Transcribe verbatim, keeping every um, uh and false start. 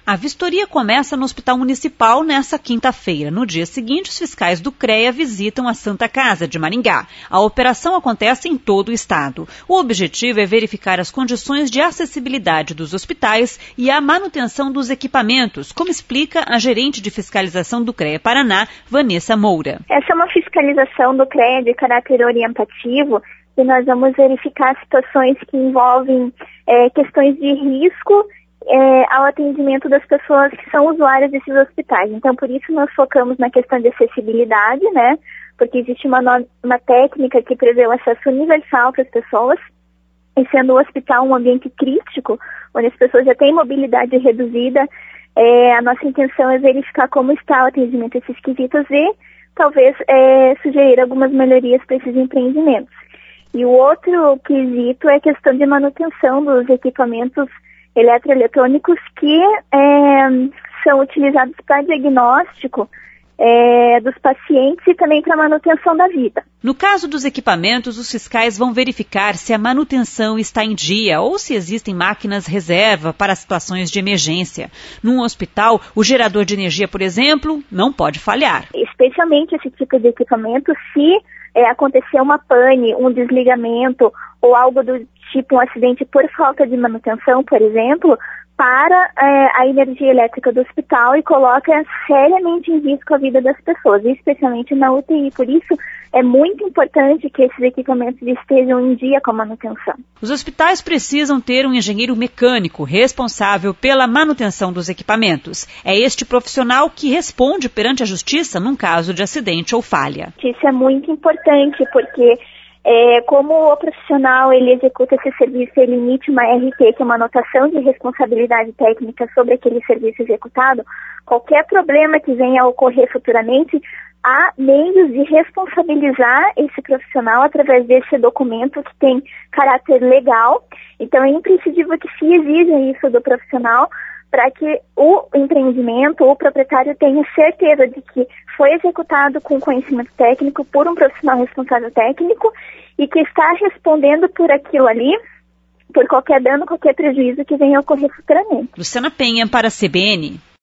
A vistoria começa no Hospital Municipal nesta quinta-feira. No dia seguinte, os fiscais do CREA visitam a Santa Casa de Maringá. A operação acontece em todo o estado. O objetivo é verificar as condições de acessibilidade dos hospitais e a manutenção dos equipamentos, como explica a gerente de fiscalização do CREA Paraná, Vanessa Moura. Essa é uma fiscalização do CREA de caráter orientativo e nós vamos verificar situações que envolvem é, questões de risco É, ao atendimento das pessoas que são usuárias desses hospitais. Então, por isso nós focamos na questão de acessibilidade, né? Porque existe uma, uma técnica que prevê o acesso universal para as pessoas, e sendo o hospital um ambiente crítico, onde as pessoas já têm mobilidade reduzida, é, a nossa intenção é verificar como está o atendimento a esses quesitos e talvez é, sugerir algumas melhorias para esses empreendimentos. E o outro quesito é a questão de manutenção dos equipamentos eletroeletrônicos que é, são utilizados para diagnóstico é, dos pacientes e também para manutenção da vida. No caso dos equipamentos, os fiscais vão verificar se a manutenção está em dia ou se existem máquinas reserva para situações de emergência. Num hospital, o gerador de energia, por exemplo, não pode falhar. Especialmente esse tipo de equipamento, se é, acontecer uma pane, um desligamento ou algo do tipo um acidente por falta de manutenção, por exemplo, para é, a energia elétrica do hospital e coloca seriamente em risco a vida das pessoas, especialmente na U T I. Por isso, é muito importante que esses equipamentos estejam em dia com a manutenção. Os hospitais precisam ter um engenheiro mecânico responsável pela manutenção dos equipamentos. É este profissional que responde perante a justiça num caso de acidente ou falha. Isso é muito importante porque É, como o profissional ele executa esse serviço, ele emite uma R T, que é uma anotação de responsabilidade técnica sobre aquele serviço executado, qualquer problema que venha a ocorrer futuramente, há meios de responsabilizar esse profissional através desse documento que tem caráter legal. Então é imprescindível que se exija isso do profissional para que o empreendimento ou o proprietário tenha certeza de que foi executado com conhecimento técnico por um profissional responsável técnico e que está respondendo por aquilo ali, por qualquer dano, qualquer prejuízo que venha a ocorrer futuramente. Luciana Penha para a C B N.